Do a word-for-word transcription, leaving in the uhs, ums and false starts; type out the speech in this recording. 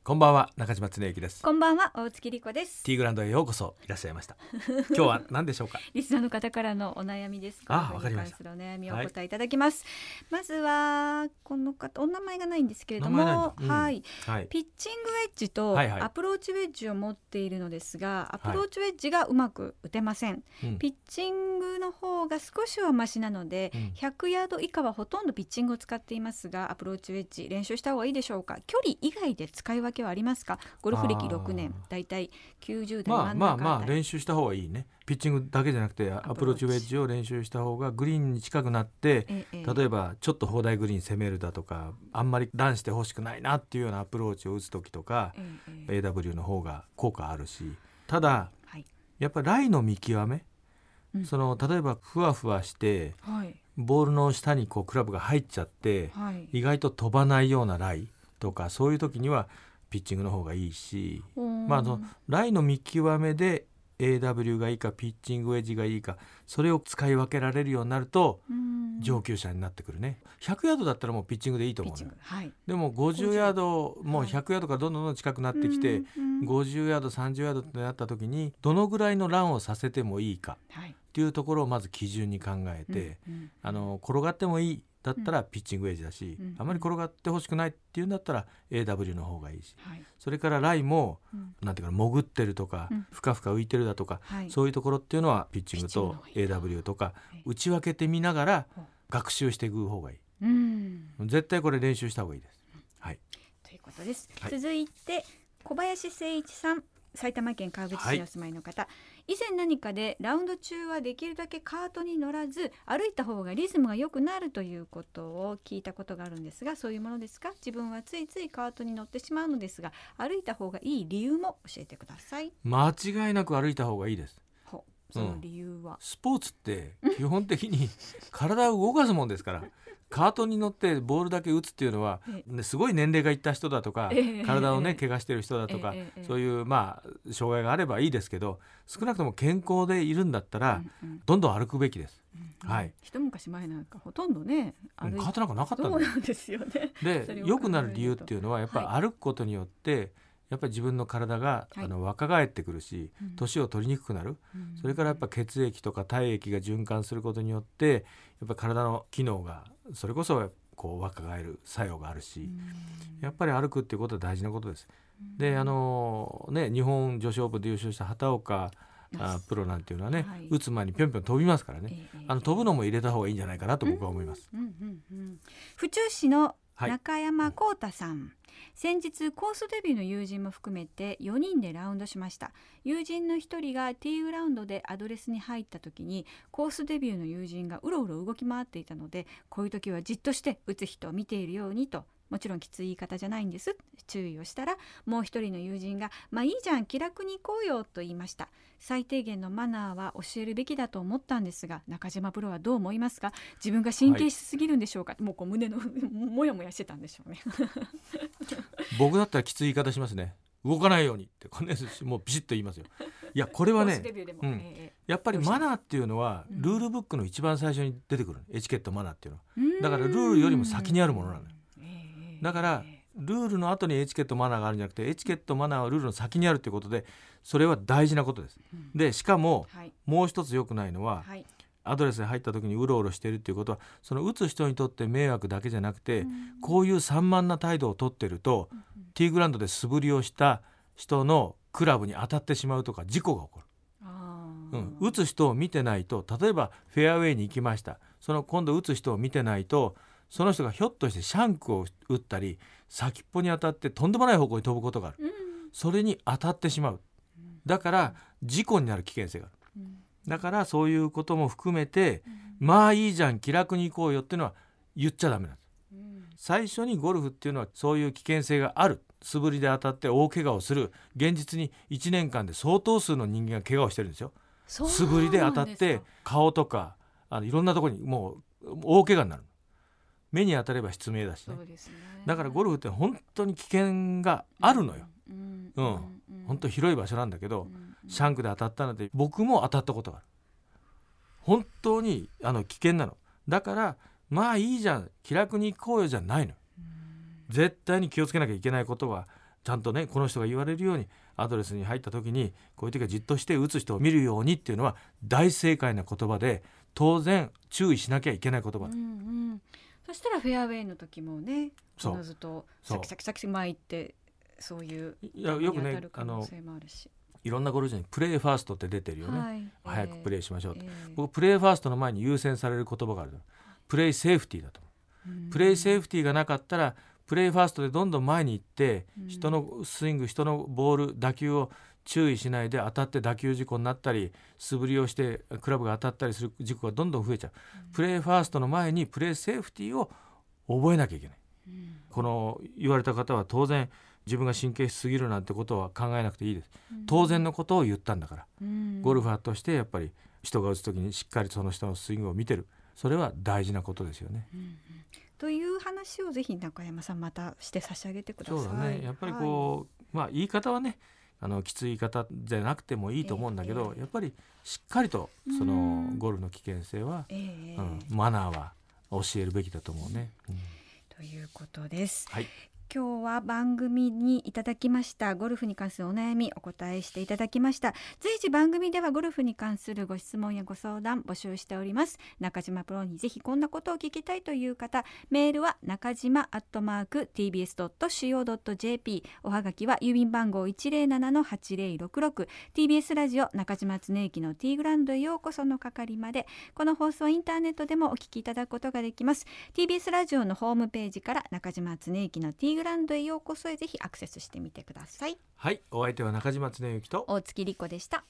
こんばんは、中島恒之です。 こんばんは、大月莉子です。 ティーグランドへようこそいらっしゃいました。今日は何でしょうか。 リスナーの方からのお悩みです。 あ、わかりました。 ゴルフに関するお悩みをお答えいただきます、はい、まずはこの方、お名前がないんですけれども、うんはいはい、ピッチングウェッジとアプローチウェッジを持っているのですが、アプローチウェッジがうまく打てません、はい、ピッチングの方が少しはマシなので、うん、ひゃくヤード以下はほとんどピッチングを使っていますが、アプローチウェッジ練習した方がいいでしょうか。距離以外で使い分けはありますか。ゴルフ歴ろくねん、だいたいきゅうじゅう代真ん中あたり。 まあまあまあ練習した方がいいね。ピッチングだけじゃなくてアプローチウェッジを練習した方がグリーンに近くなって、ええ、例えばちょっと砲台グリーン攻めるだとか、あんまりランしてほしくないなっていうようなアプローチを打つ時とか、ええ、エーダブリュー の方が効果あるし、ただ、はい、やっぱりライの見極め、うん、その例えばふわふわして、はい、ボールの下にこうクラブが入っちゃって、はい、意外と飛ばないようなライとか、そういう時にはピッチングの方がいいし、まあ、あのライの見極めで エーダブリュー がいいかピッチングウェッジがいいか、それを使い分けられるようになると上級者になってくるね。ひゃくヤードだったらもうピッチングでいいと思うね、はい、でもごじゅうヤード、もうひゃくヤードからどんどんどん近くなってきて、はい、ごじゅうヤードさんじゅうヤードってなった時にどのぐらいのランをさせてもいいかっていうところをまず基準に考えて、うんうん、あの転がってもいいだったらピッチングウェッジだし、うん、あまり転がってほしくないっていうんだったら エーダブリュー の方がいいし、はい、それからライも、うん、なんていうか潜ってるとか、うん、ふかふか浮いてるだとか、はい、そういうところっていうのはピッチングと エーダブリュー とか打ち分けてみながら学習していく方がいい、うん、絶対これ練習した方がいいです、はい、 ということです、はい、続いて小林誠一さん、埼玉県川口市にお住まいの方、はい、以前何かでラウンド中はできるだけカートに乗らず歩いた方がリズムが良くなるということを聞いたことがあるんですが、そういうものですか。自分はついついカートに乗ってしまうのですが、歩いた方がいい理由も教えてください。 間違いなく歩いた方がいいです。 ほその理由は、うん、 スポーツって基本的に体を動かすもんですからカートに乗ってボールだけ打つっていうのは、ね、すごい年齢がいった人だとか、え体をね怪我してる人だとか、えそういうまあ障害があればいいですけど、少なくとも健康でいるんだったら、うんうん、どんどん歩くべきです、うんうん、はい、 一昔前なんかほとんどね歩いカートなんかなかったんだ。 そうなんですよね。 で良くなる理由っていうのはやっぱり歩くことによって、はい、やっぱり自分の体が、はい、あの若返ってくるし、年を取りにくくなる、うん、それからやっぱ血液とか体液が循環することによってやっぱ体の機能がそれこそこう若返る作用があるし、うん、やっぱり歩くっていうことは大事なことです、うん、であのね日本女子オープンで優勝した畑岡あプロなんていうのはね、はい、打つ前にぴょんぴょん飛びますからね、えー、あの飛ぶのも入れた方がいいんじゃないかなと僕は思います、うんうんうんうん、 府中市の中山光太さん、はい、先日コースデビューの友人も含めてよにんでラウンドしました。友人のひとりがティーグラウンドでアドレスに入った時にコースデビューの友人がうろうろ動き回っていたので、こういう時はじっとして打つ人を見ているようにと、もちろんきつい言い方じゃないんです、注意をしたら、もう一人の友人がまあいいじゃん気楽に行こうよと言いました。最低限のマナーは教えるべきだと思ったんですが、中島プロはどう思いますか。自分が神経質すぎるんでしょうか、はい、もうこう胸のもやもやしてたんでしょうね僕だったらきつい言い方しますね。動かないようにってこんなもうビシッと言いますよ。いやこれはね、うん、やっぱりマナーっていうのはルールブックの一番最初に出てくる、エチケットマナーっていうのはだからルールよりも先にあるものなのよ。だからルールの後にエチケットマナーがあるんじゃなくて、エチケットマナーはルールの先にあるということで、それは大事なことです、うん、でしかも、はい、もう一つ良くないのは、はい、アドレスに入った時にうろうろしているっていうことは、その打つ人にとって迷惑だけじゃなくて、うん、こういう散漫な態度をとってると、うん、ティーグラウンドで素振りをした人のクラブに当たってしまうとか事故が起こる。うん、打つ人を見てないと、例えばフェアウェイに行きました、その今度打つ人を見てないと、その人がひょっとしてシャンクを打ったり先っぽに当たってとんでもない方向に飛ぶことがある、うん、それに当たってしまう。だから事故になる危険性がある、うん、だからそういうことも含めて、うん、まあいいじゃん気楽に行こうよっていうのは言っちゃダメなんです、うん、最初にゴルフっていうのはそういう危険性がある。素振りで当たって大怪我をする。現実にいちねんかんで相当数の人間が怪我をしてるんですよ。素振りで当たって顔とかあのいろんなところにもう大怪我になる。目に当たれば失明だし ね, そうですね。だからゴルフって本当に危険があるのよ、うんうんうん、本当広い場所なんだけど、うんうん、シャンクで当たったので僕も当たったことがある。本当にあの危険なの。だからまあいいじゃん気楽に行こうよじゃないの、うん、絶対に気をつけなきゃいけないことはちゃんとねこの人が言われるようにアドレスに入った時にこういう時はじっとして打つ人を見るようにっていうのは大正解な言葉で当然注意しなきゃいけない言葉だ、うんうん、 そしたらフェアウェイの時もねおのずとサキサキサキ巻いてそういういやよくねあのいろんなゴルフ場にプレーファーストって出てるよね、はい、早くプレーしましょうと、えー、僕プレーファーストの前に優先される言葉があるプレーセーフティーだと、プレーセーフティーがなかったらプレーファーストでどんどん前に行って人のスイング人のボール打球を注意しないで当たって打球事故になったり素振りをしてクラブが当たったりする事故がどんどん増えちゃう、うん、プレーファーストの前にプレーセーフティーを覚えなきゃいけない、うん、この言われた方は当然自分が神経質すぎるなんてことは考えなくていいです、うん、当然のことを言ったんだから、うん、ゴルファーとしてやっぱり人が打つときにしっかりその人のスイングを見てる、それは大事なことですよね、うんうん、 という話をぜひ中山さんまたして差し上げてください。 そうだね、やっぱりこう、はい、まあ言い方はねあのきつい言い方じゃなくてもいいと思うんだけど、えー、やっぱりしっかりとそのゴルフの危険性は、えーうん、マナーは教えるべきだと思うね、うん、 ということです、 はい、 今日は番組にいただきましたゴルフに関するお悩みお答えしていただきました。随時番組ではゴルフに関するご質問やご相談募集しております。中島プロにぜひこんなことを聞きたいという方、メールは中島アットマーク ティービーエスドットシーオードットジェーピー、 おはがきは郵便番号 いちゼロななのはちゼロろくろく、 ティービーエス ラジオ中島恒之のティーグラウンドへようこその係まで。この放送はインターネットでもお聞きいただくことができます。 ティービーエス ラジオのホームページから中島恒之のティーグラウンドへようこそへぜひアクセスしてみてください。 はい、お相手は中島恒之と大月莉子でした。